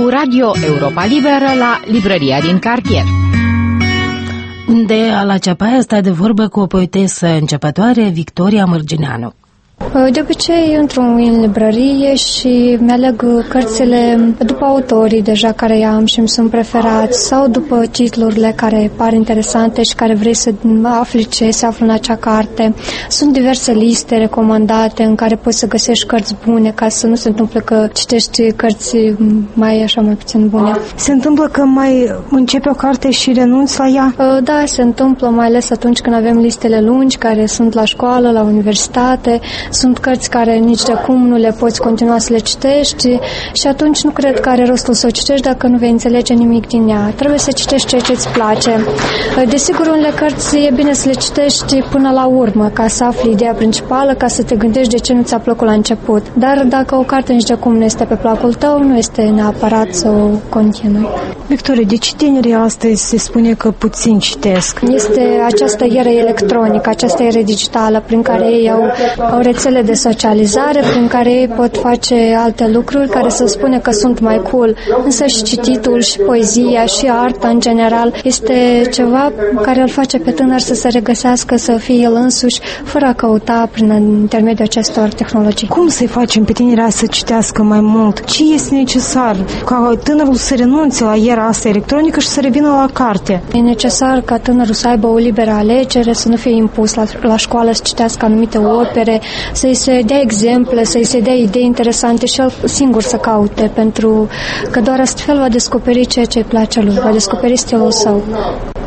cu Radio Europa Liberă la librăria din cartier. De la Ceapaia stai de vorbă cu o poetesă începătoare, Victoria Mărgineanu. De obicei intru în librărie și mi-aleg cărțile după autorii deja care i-am și îmi sunt preferați sau după titlurile care par interesante și care vrei să afli ce se află în acea carte. Sunt diverse liste recomandate în care poți să găsești cărți bune ca să nu se întâmple că citești cărți mai puțin bune. Se întâmplă că mai începe o carte și renunți la ea? Da, se întâmplă, mai ales atunci când avem listele lungi care sunt la școală, la universitate. Sunt cărți care nici de cum nu le poți continua să le citești și atunci nu cred că are rostul să o citești dacă nu vei înțelege nimic din ea. Trebuie să citești ceea ce îți place. Desigur, unele cărți e bine să le citești până la urmă, ca să afli ideea principală, ca să te gândești de ce nu ți-a plăcut la început. Dar dacă o carte nici de cum nu este pe placul tău, nu este neapărat să o continui. Victoria, de ce tinerii astăzi se spune că puțin citesc? Este această eră electronică, această eră digitală, prin care ei au rețele de socializare, prin care ei pot face alte lucruri care să spune că sunt mai cool. Însă și cititul, și poezia, și arta în general este ceva care îl face pe tânăr să se regăsească, să fie el însuși, fără a căuta prin intermediul acestor tehnologii. Cum să-i facem pe tinerii să citească mai mult? Ce este necesar ca tânărul să renunțe la era asta electronică și să revină la carte? E necesar ca tânărul să aibă o liberă alegere, să nu fie impus la școală să citească anumite opere, să-i se dea exemple, să-i se dea idei interesante și el singur să caute, pentru că doar astfel va descoperi ceea ce îi place lui, va descoperi stilul său.